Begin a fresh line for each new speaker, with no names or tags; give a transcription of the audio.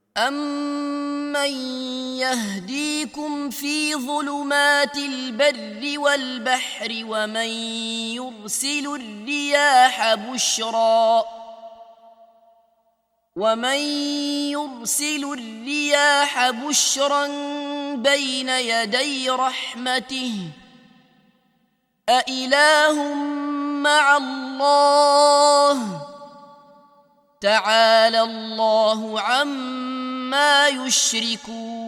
أَمَّن يَهْدِيكُمْ فِي ظُلُمَاتِ الْبَرِّ وَالْبَحْرِ ومن يرسل الرياح بشرا بين يدي رحمته أإله مع الله تعالى الله عما يشركون